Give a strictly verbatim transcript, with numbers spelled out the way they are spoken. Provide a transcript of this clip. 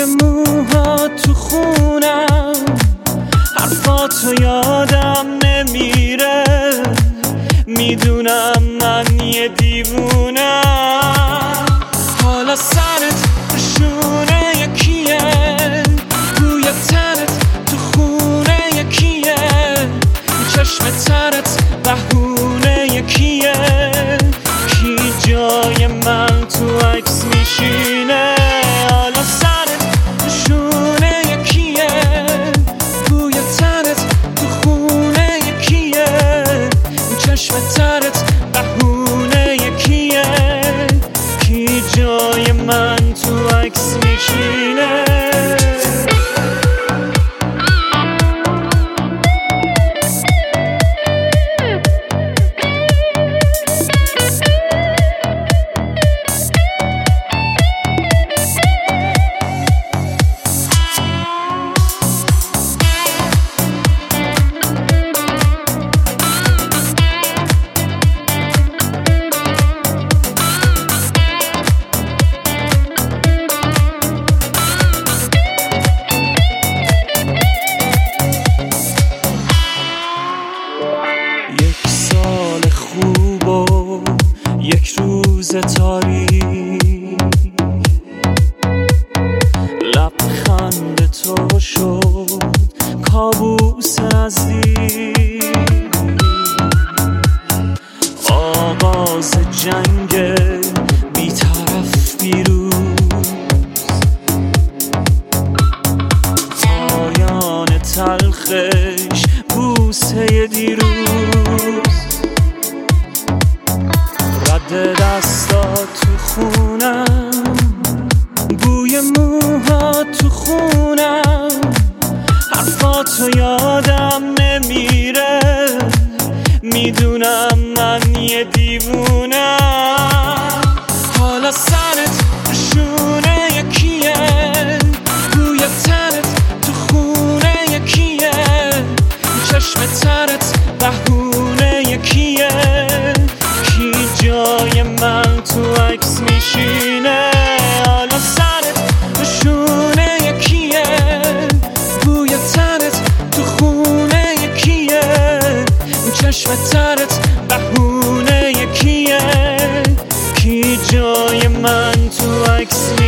بوی موها تو خونم، حرفاتو یادم نمیره، میدونم من یه دیوونم. حالا سرت شونه یکیه، بوی تنت تو خونه یکیه، چشم ترت بهونه یکیه، کی جای من تو عکس میشینه. حالا سرت شونه یکیه، بوی تنت تو خونه یکیه، چشم ترت بهونه یکیه، کی جای من تو عکس میشینه. یک روز تاریک، لبخند تو شد کابوس نزدیک، آغاز جنگ بی‌طرف بیروز، پایان تلخش بوسه دیروز، رد دستات تو خونم، بوی موها تو خونم، حرفاتو یادم نمیره، میدونم من یه دیوونم. حالا سرت شونه یکیه، بوی تنت تو خونه یکیه، چشم ترت بهونه یکیه، کی جای من تو عکس میشینه. حالا سرت شونه یکیه، بوی تنت تو خونه یکیه، چشم ترت بهونه یکیه، کی جای من تو عکس